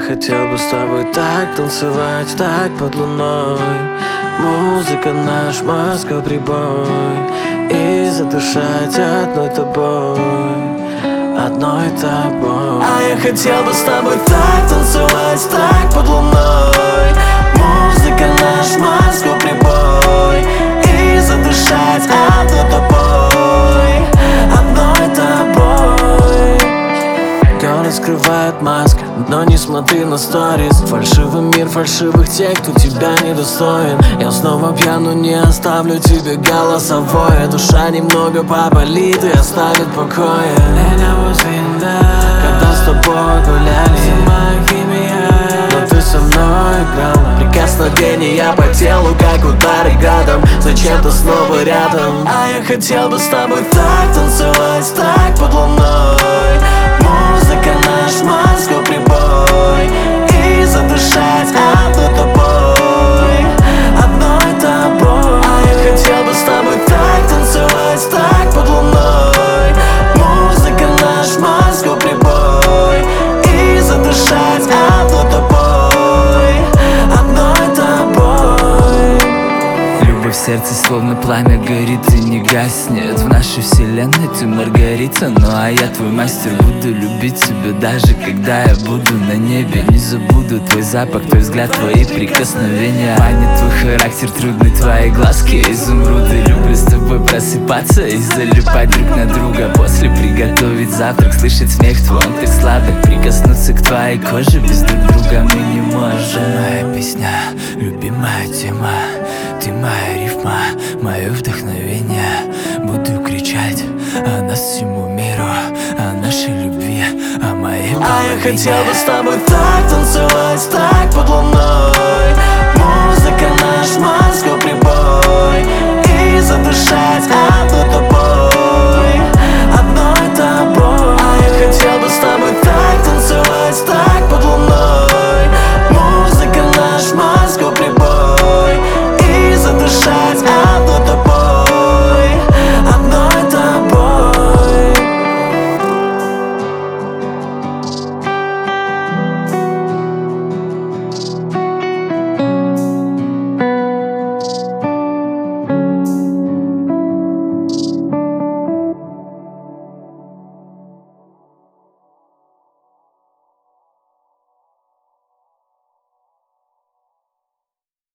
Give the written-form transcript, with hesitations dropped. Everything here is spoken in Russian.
хотел бы с тобой так танцевать, так под луной. Музыка наш мозга прибой, и задышать одной тобой, одной тобой. А я хотел бы с тобой так танцевать, так под луной. Музыка наш мозга прибой, и задышать одной тобой, одной тобой. Город скрывает маска, но не смотри на сторис. Фальшивый мир фальшивых тех, кто тебя недостоин. Я снова пьяну, не оставлю тебе голосовое. Душа немного поболит и оставит в покое. Когда с тобой гуляли, зима, химия, но ты со мной играла. Прикосновения по телу, как удары градом. Зачем ты снова рядом? А я хотел бы с тобой так танцевать, так под луной. Музыка наш мозгу прибой, и задышать одной тобой, одной тобой. А я хотел бы с тобой так танцевать, так под луной. Музыка наш мозгу прибой, и задышать одной тобой, одной тобой. Любовь в сердце словно пламя горит и не гаснет. В нашей вселенной ты Маргарита, ну а я твой мастер. Буду любить тебя даже когда я буду на небе. Не забуду твой запах, твой взгляд, твои прикосновения. Манит твой характер, трудны твои глазки, изумруды. Люблю с тобой просыпаться и залипать друг на друга. После приготовить завтрак, слышать смех твой, он так сладок. Прикоснуться к твоей коже, без друг друга мы не можем. Моя песня, любимая тема, ты моя рифма, мое вдохновение. Буду кричать о нас всему миру, о нашей любви, о моей половине. А я хотел бы с тобой так танцевать, так под луной.